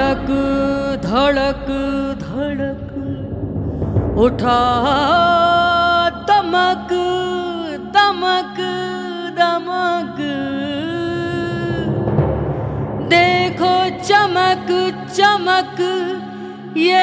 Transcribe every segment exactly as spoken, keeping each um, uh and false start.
धड़क धड़क धड़क उठा दमक दमक दमक, देखो चमक चमक ये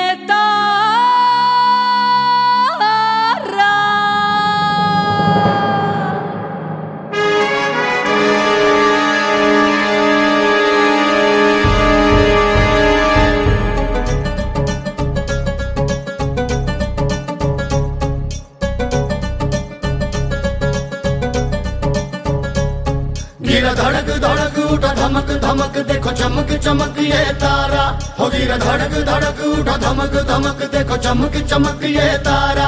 गिरा धड़क धड़क उठा धमक धमक, देखो चमक चमक ये तारा। हो गिरा धड़क धड़क उठा धमक धमक, देखो चमक चमक ये तारा।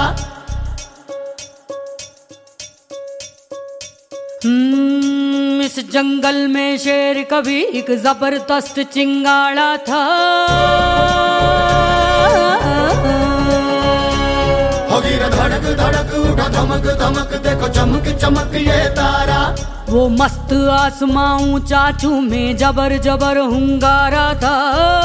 हम्म इस जंगल में शेर कभी एक जबरदस्त चिंगाड़ा था। हो गिरा धड़क धड़क उठा धमक धमक, देखो चमक चमक ये तारा। वो मस्त आसमां ऊंचा में जबर जबर हुंगारा था।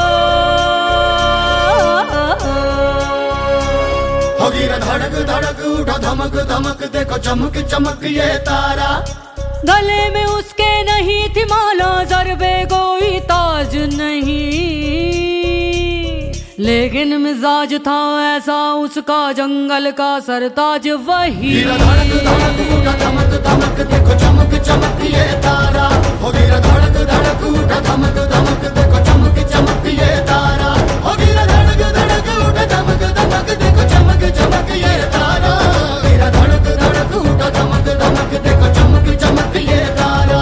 हो गिरा धड़क धड़क उठा धमक धमक, देखो चमक चमक ये तारा। गले में उसके नहीं थी माला ज़र्बे कोई ताज नहीं, लेकिन मिजाज था ऐसा उसका जंगल का सरताज वही। गिरा धड़क धड़क उठा धमक धमक, देखो चमक चमक ये तारा। हो गिरा धड़क धड़क उठा धमक धमक, देखो चमक चमक ये तारा। हो गिरा धड़क धड़क उठा धमक धमक, देखो चमक चमक ये तारा। गिरा धड़क धड़क उठा धमक धमक, देखो चमक चमक ये तारा।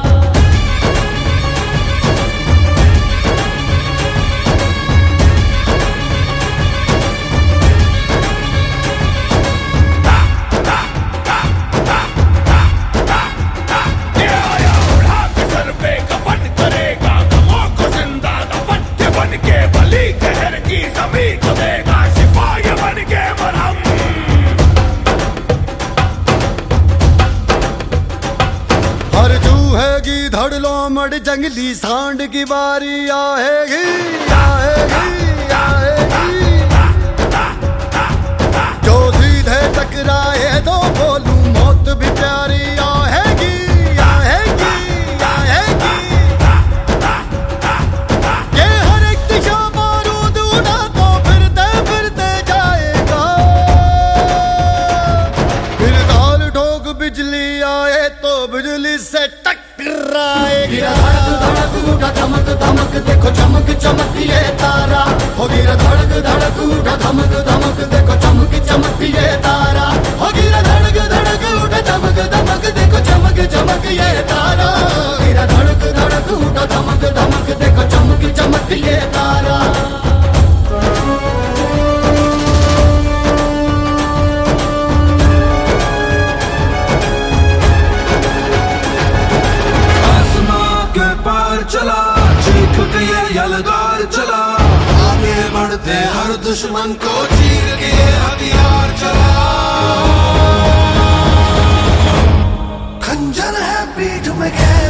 हर चूहेगी धड़लो मड़ जंगली सांड की बारी आएगी आएगी आएगी। जो सीधे टकराए तो बोलूं मौत भी प्यारी आएगी आएगी आएगी। ये हर एक दिशा बारूद उड़ा तो फिरते फिरते जाएगा। फिर ताल ठोक बिजली आए तो बिजली से टकराएगा। गिरा धड़क धड़क उठा धमक धमक, देखो चमक चमक ये तारा। हो गिरा धड़क धड़क उठा धमक धमक, देखो चमक चमक ये तारा। हो गिरा धड़क धड़क उठा धमक धमक, देखो चमक चमक ये तारा। गिरा धड़क धड़क उठा धमक धमक, देखो चमक चमक ये तारा। चला चीख के ये यलगार चला, आगे बढ़ते हर दुश्मन को चीर के हथियार चला। खंजर है पीठ में